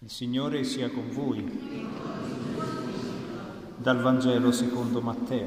Il Signore sia con voi. Dal Vangelo secondo Matteo.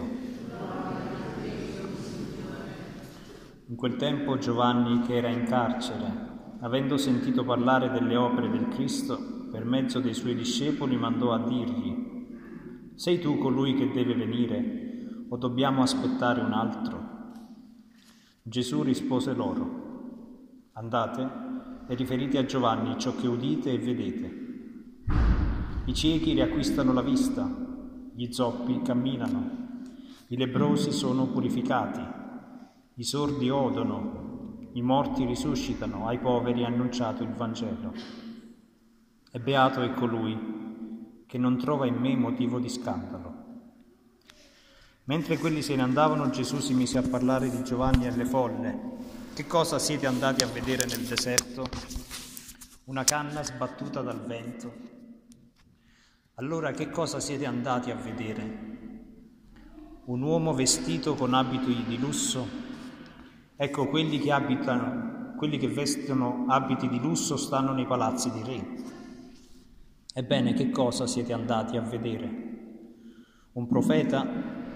In quel tempo Giovanni, che era in carcere, avendo sentito parlare delle opere del Cristo, per mezzo dei suoi discepoli mandò a dirgli: «Sei tu colui che deve venire, o dobbiamo aspettare un altro?» Gesù rispose loro: «Andate e riferite a Giovanni ciò che udite e vedete. I ciechi riacquistano la vista, gli zoppi camminano, i lebbrosi sono purificati, i sordi odono, i morti risuscitano, ai poveri è annunciato il Vangelo. E beato è colui che non trova in me motivo di scandalo». Mentre quelli se ne andavano, Gesù si mise a parlare di Giovanni alle folle. «Che cosa siete andati a vedere nel deserto? Una canna sbattuta dal vento? Allora che cosa siete andati a vedere? Un uomo vestito con abiti di lusso? Ecco, quelli che vestono abiti di lusso stanno nei palazzi di re. Ebbene, che cosa siete andati a vedere? Un profeta?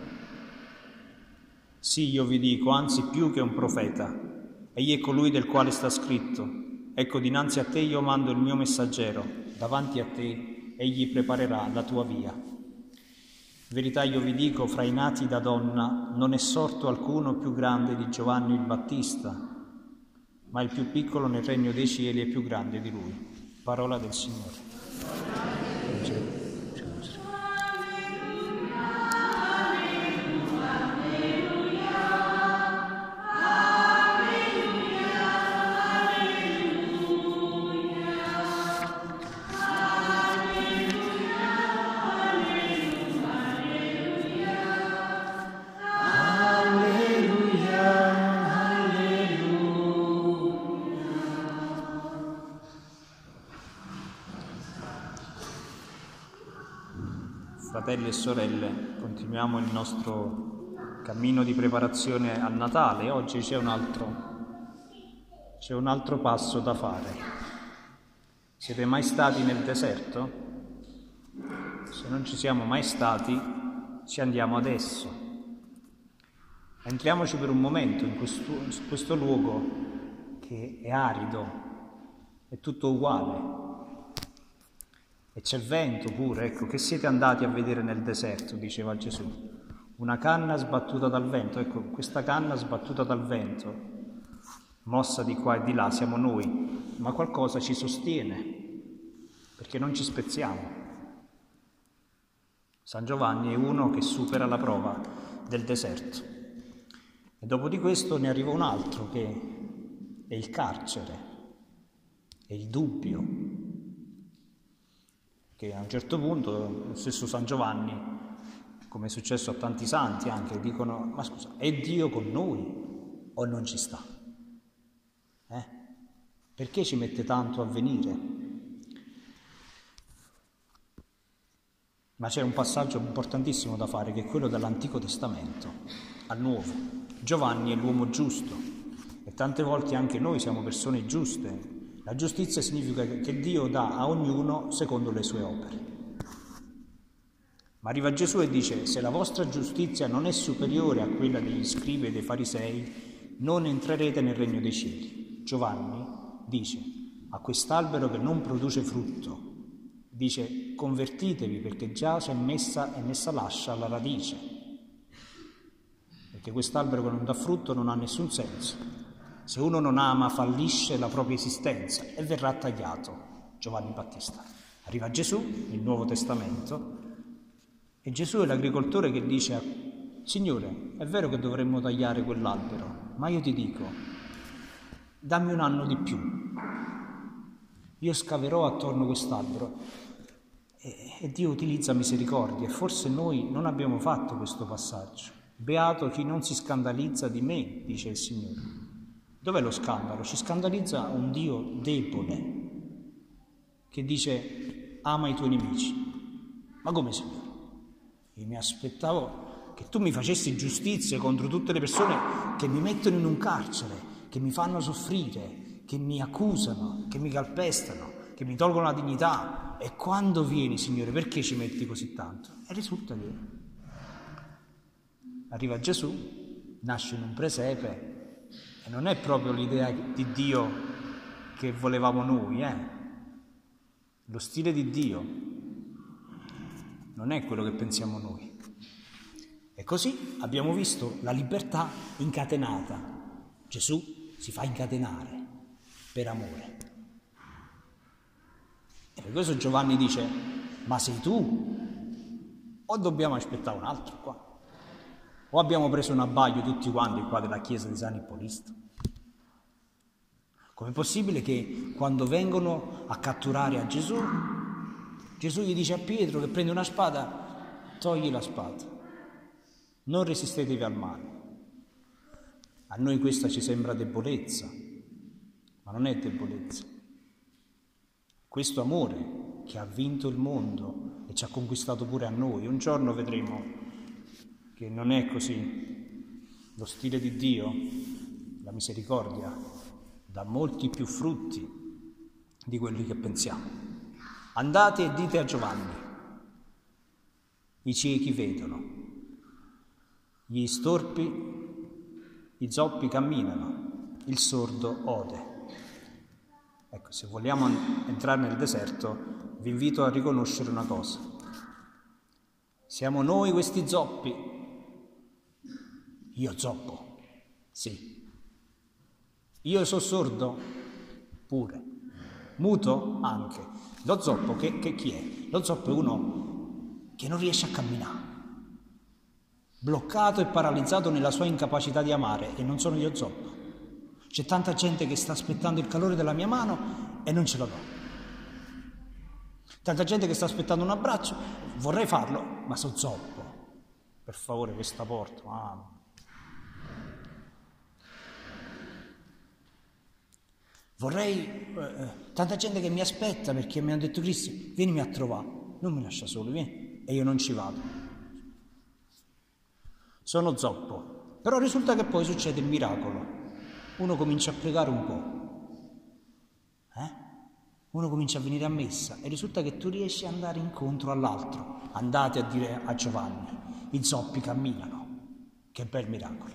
Sì, io vi dico, anzi più che un profeta. Egli è colui del quale sta scritto: ecco, dinanzi a te io mando il mio messaggero, davanti a te egli preparerà la tua via. In verità io vi dico, fra i nati da donna non è sorto alcuno più grande di Giovanni il Battista, ma il più piccolo nel regno dei cieli è più grande di lui. Parola del Signore. Fratelli e sorelle, continuiamo il nostro cammino di preparazione al Natale. Oggi c'è un altro passo da fare. Siete mai stati nel deserto? Se non ci siamo mai stati, ci andiamo adesso. Entriamoci per un momento in questo luogo che è arido, è tutto uguale. E c'è vento pure, ecco, che siete andati a vedere nel deserto, diceva Gesù. Una canna sbattuta dal vento, ecco, questa canna sbattuta dal vento, mossa di qua e di là, siamo noi, ma qualcosa ci sostiene, perché non ci spezziamo. San Giovanni è uno che supera la prova del deserto. E dopo di questo ne arriva un altro, che è il carcere, è il dubbio. Che a un certo punto lo stesso San Giovanni, come è successo a tanti santi anche, dicono: ma scusa, è Dio con noi o non ci sta? Perché ci mette tanto a venire? Ma c'è un passaggio importantissimo da fare, che è quello dall'Antico Testamento al Nuovo. Giovanni è l'uomo giusto e tante volte anche noi siamo persone giuste. La giustizia significa che Dio dà a ognuno secondo le sue opere. Ma arriva Gesù e dice: se la vostra giustizia non è superiore a quella degli scribi e dei farisei, non entrerete nel regno dei cieli. Giovanni dice a quest'albero che non produce frutto, dice: convertitevi, perché già è messa l'ascia alla radice. Perché quest'albero che non dà frutto non ha nessun senso. Se uno non ama, fallisce la propria esistenza e verrà tagliato. Giovanni Battista. Arriva Gesù, il Nuovo Testamento, e Gesù è l'agricoltore che dice: Signore, è vero che dovremmo tagliare quell'albero, ma io ti dico, dammi un anno di più. Io scaverò attorno a quest'albero. E Dio utilizza misericordia, e forse noi non abbiamo fatto questo passaggio. Beato chi non si scandalizza di me, dice il Signore. Dov'è lo scandalo? Ci scandalizza un Dio debole che dice: ama i tuoi nemici. Ma come, Signore? Io mi aspettavo che tu mi facessi giustizia contro tutte le persone che mi mettono in un carcere, che mi fanno soffrire, che mi accusano, che mi calpestano, che mi tolgono la dignità. e quando vieni, Signore, perché ci metti così tanto? E risulta che arriva Gesù, nasce in un presepe, e non è proprio l'idea di Dio che volevamo noi, Lo stile di Dio non è quello che pensiamo noi. E così abbiamo visto la libertà incatenata. Gesù si fa incatenare per amore. E per questo Giovanni dice: ma sei tu? O dobbiamo aspettare un altro qua? O abbiamo preso un abbaglio tutti quanti qua della chiesa di San Ippolisto? Com'è possibile che quando vengono a catturare a Gesù, Gesù gli dice a Pietro che prende una spada, togli la spada, non resistetevi al male. A noi questa ci sembra debolezza, ma non è debolezza. Questo amore che ha vinto il mondo e ci ha conquistato pure a noi. Un giorno vedremo che non è così. Lo stile di Dio, la misericordia, dà molti più frutti di quelli che pensiamo. Andate e dite a Giovanni: i ciechi vedono, gli storpi, i zoppi camminano, il sordo ode. Ecco, se vogliamo entrare nel deserto, vi invito a riconoscere una cosa. Siamo noi questi zoppi? Io zoppo, sì. Io sono sordo? Pure. Muto? Anche. Lo zoppo, che chi è? Lo zoppo è uno che non riesce a camminare, bloccato e paralizzato nella sua incapacità di amare, e non sono io zoppo. C'è tanta gente che sta aspettando il calore della mia mano e non ce la do. Tanta gente che sta aspettando un abbraccio, vorrei farlo, ma sono zoppo. Per favore, questa porta. Vorrei tanta gente che mi aspetta perché mi hanno detto: Cristian, vienimi a trovare, non mi lascia solo, vieni. E io non ci vado. Sono zoppo. Però risulta che poi succede il miracolo. Uno comincia a pregare un po', uno comincia a venire a messa e risulta che tu riesci ad andare incontro all'altro. Andate a dire a Giovanni: i zoppi camminano. Che bel miracolo.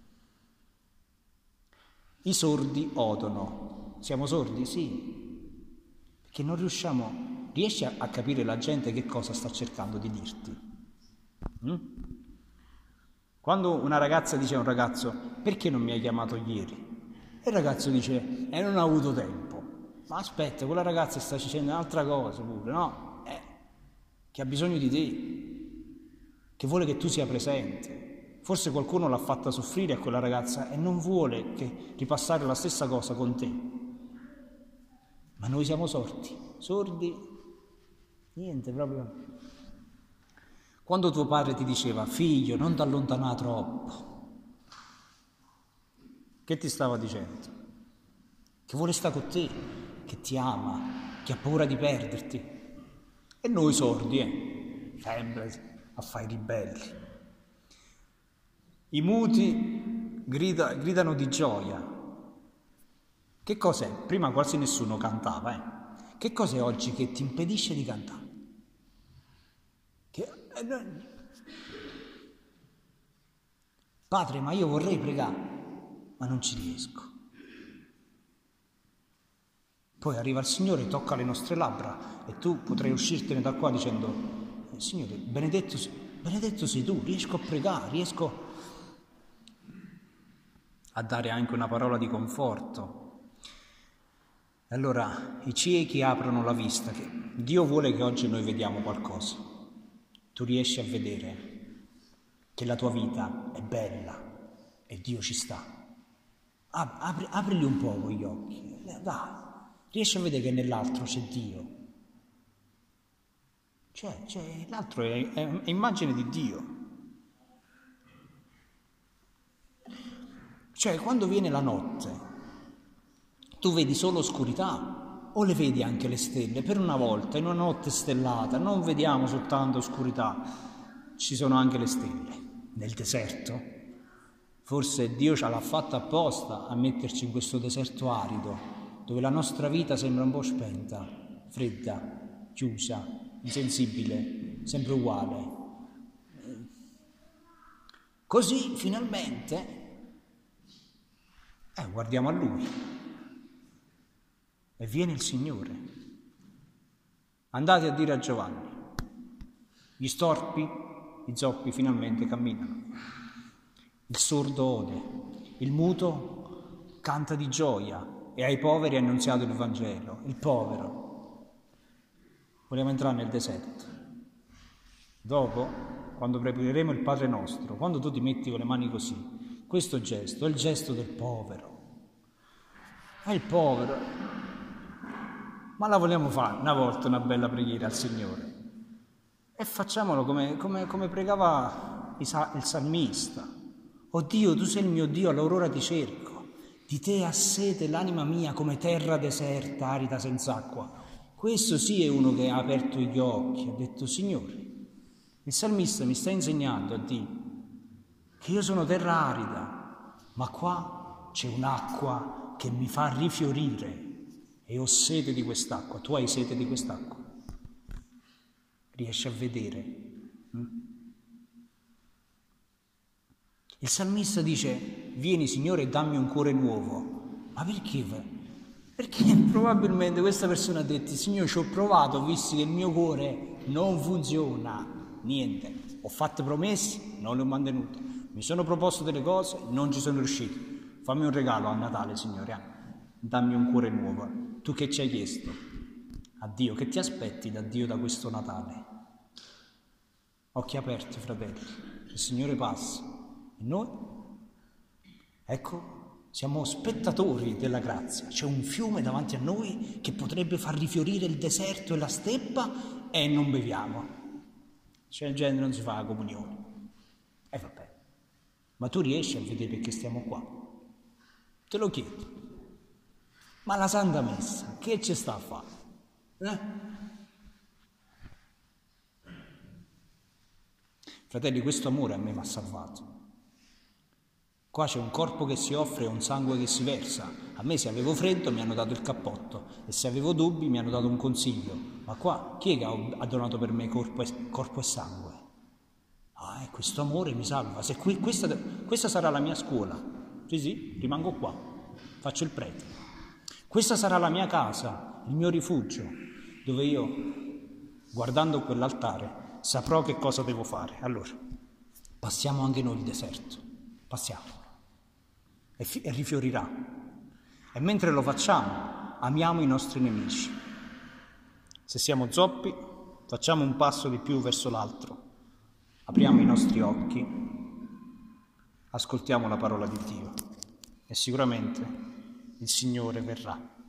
I sordi odono. Siamo sordi? Sì, perché non riusciamo. Riesci a capire la gente che cosa sta cercando di dirti? Quando una ragazza dice a un ragazzo: perché non mi hai chiamato ieri? E il ragazzo dice: non ho avuto tempo. Ma aspetta, quella ragazza sta dicendo un'altra cosa pure, no? Che ha bisogno di te, che vuole che tu sia presente. Forse qualcuno l'ha fatta soffrire a quella ragazza e non vuole che ripassare la stessa cosa con te. Ma noi siamo sordi, niente proprio. Quando tuo padre ti diceva: figlio, non ti allontanare troppo, che ti stava dicendo? Che vuole stare con te, che ti ama, che ha paura di perderti. E noi sordi, sempre a fare i ribelli. I muti gridano di gioia. Che cos'è? Prima quasi nessuno cantava, Che cos'è oggi che ti impedisce di cantare? Padre, ma io vorrei pregare, ma non ci riesco. Poi arriva il Signore, tocca le nostre labbra e tu potrai uscirtene da qua dicendo: Signore, benedetto sei tu, riesco a pregare, riesco a dare anche una parola di conforto. E allora i ciechi aprono la vista, che Dio vuole che oggi noi vediamo qualcosa. Tu riesci a vedere che la tua vita è bella e Dio ci sta. Aprili un po' gli occhi, dai, riesci a vedere che nell'altro c'è Dio. L'altro è immagine di Dio. Quando viene la notte, tu vedi solo oscurità o le vedi anche le stelle? Per una volta, in una notte stellata, non vediamo soltanto oscurità, ci sono anche le stelle. Nel deserto, forse Dio ce l'ha fatta apposta a metterci in questo deserto arido, dove la nostra vita sembra un po' spenta, fredda, chiusa, insensibile, sempre uguale. Così finalmente guardiamo a Lui e viene il Signore. Andate a dire a Giovanni, gli storpi, i zoppi finalmente camminano, il sordo ode, il muto canta di gioia e ai poveri è annunziato il Vangelo. Il povero, vogliamo entrare nel deserto. Dopo, quando pregheremo il Padre nostro, quando tu ti metti con le mani così, questo gesto è il gesto del povero. È il povero. Ma la vogliamo fare una volta una bella preghiera al Signore? E facciamolo come pregava il salmista. Oh Dio, tu sei il mio Dio, all'aurora ti cerco. Di te ha sete l'anima mia come terra deserta, arida senza acqua. Questo sì è uno che ha aperto gli occhi, ha detto Signore, il salmista mi sta insegnando a dire che io sono terra arida, ma qua c'è un'acqua che mi fa rifiorire e ho sete di quest'acqua. Tu hai sete di quest'acqua? Riesci a vedere? Il salmista dice, vieni Signore e dammi un cuore nuovo. Ma perché? Perché probabilmente questa persona ha detto, Signore ci ho provato, ho visto che il mio cuore non funziona, niente. Ho fatto promesse, non le ho mantenute. Mi sono proposto delle cose, non ci sono riuscito. Fammi un regalo a Natale, Signore. Dammi un cuore nuovo. Tu che ci hai chiesto? A Dio, che ti aspetti da Dio da questo Natale? Occhi aperti, fratelli. Il Signore passa. E noi? Ecco, siamo spettatori della grazia. C'è un fiume davanti a noi che potrebbe far rifiorire il deserto e la steppa e non beviamo. Cioè il genere non si fa la comunione. E vabbè. Ma tu riesci a vedere perché stiamo qua? Te lo chiedo. Ma la Santa Messa, che ci sta a fare? Fratelli, questo amore a me mi ha salvato. Qua c'è un corpo che si offre e un sangue che si versa. A me se avevo freddo mi hanno dato il cappotto e se avevo dubbi mi hanno dato un consiglio. Ma qua chi è che ha donato per me corpo e sangue? Questo amore mi salva. Se questa sarà la mia scuola, sì, rimango qua, faccio il prete. Questa sarà la mia casa, il mio rifugio, dove io, guardando quell'altare, saprò che cosa devo fare. Allora, passiamo anche noi il deserto, passiamo, e rifiorirà. E mentre lo facciamo, amiamo i nostri nemici. Se siamo zoppi, facciamo un passo di più verso l'altro, apriamo i nostri occhi, ascoltiamo la parola di Dio e sicuramente il Signore verrà.